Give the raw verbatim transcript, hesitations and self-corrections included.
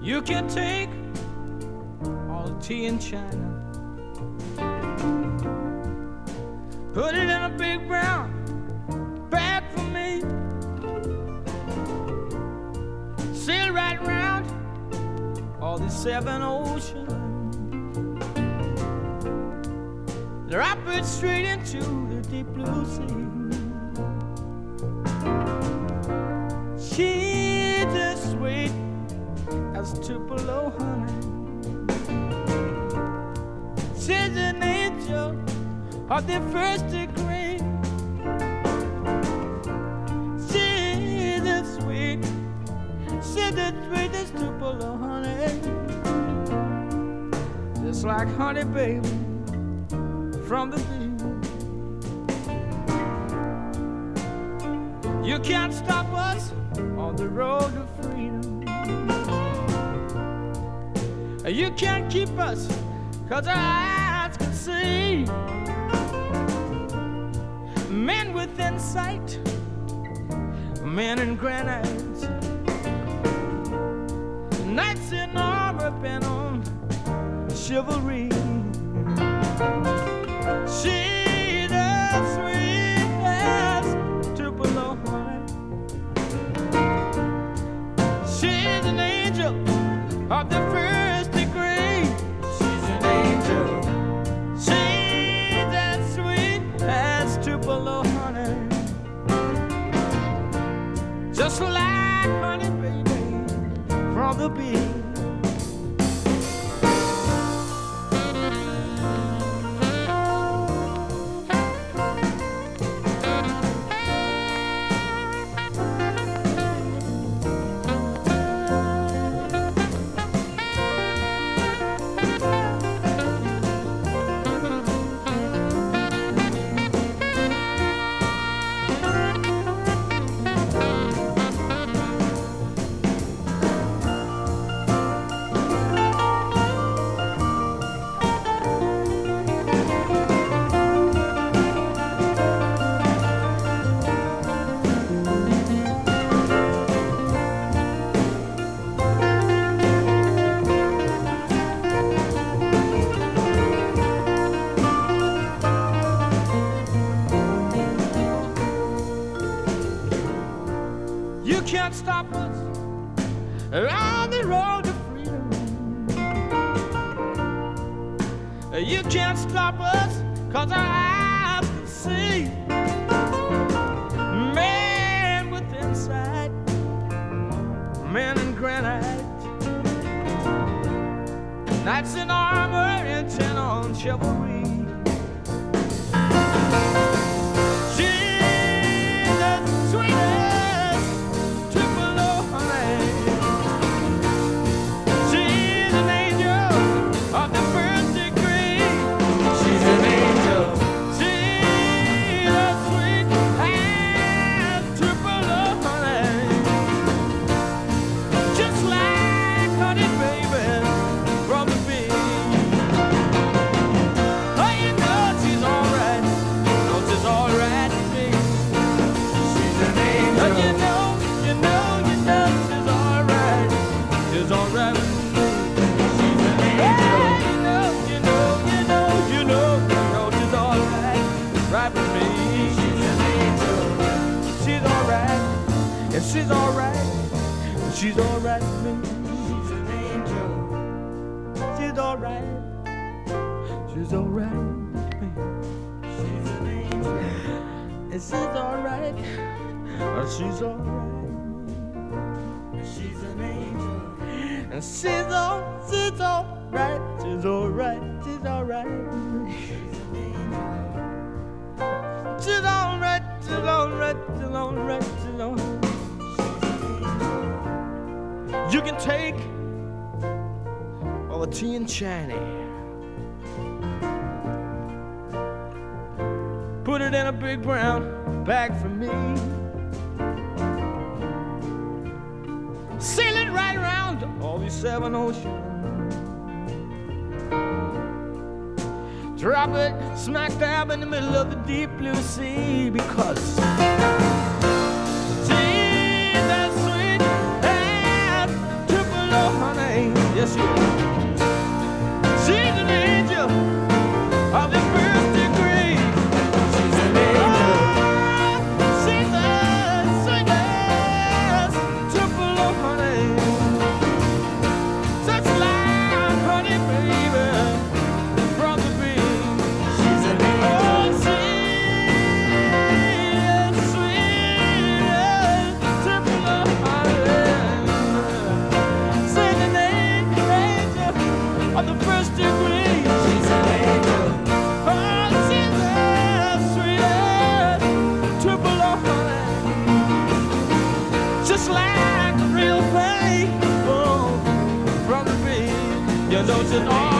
You can take all the tea in China, put it in a big brown bag for me, sail right round all the seven oceans, drop it straight into the deep blue sea. She's as sweet as Tupelo honey. She's an angel of the first degree. She's as sweet, she's as sweet as Tupelo honey. Just like honey, baby, from the bee. You can't stop us on the road to freedom. You can't keep us, cause our eyes can see. Men within sight, men in granite, knights in armor bent on chivalry. She's as sweet as Tupelo honey. She's an angel of the first degree. She's an angel. She's as sweet as Tupelo honey. Just like honey, baby, from the bee. You can't stop us on the road to freedom. You can't stop us, cause our eyes can see. Man with insight, men in granite, knights in armor intent on chivalry. She's the sweetest Tupelo honey. She's an angel of the first degree. She's an angel. She's as sweet as Tupelo honey. Just like honey, baby, from the bee. Oh, you know she's alright. Know she's alright to me. She's an angel. Oh, you know, you know, you know she's alright. She's alright with me. She's an angel. You know, you know, you know, you know, you know she's alright, right with me. She's an angel. She's alright. Yes, she's alright. She's alright with me. She's an angel. She's alright. She's alright with me. She's an angel. And she's alright. Oh, she's alright. She's an angel. And she's all, she's alright. She's alright. She's alright with me. She's an angel. She's alright. She's alright. She's alright. She's alright. You can take all the tea and China, put it in a big brown bag for me, sail it right around all these seven oceans, drop it smack dab in the middle of the deep blue sea, because she's as sweet as Tupelo honey. You know she's alright.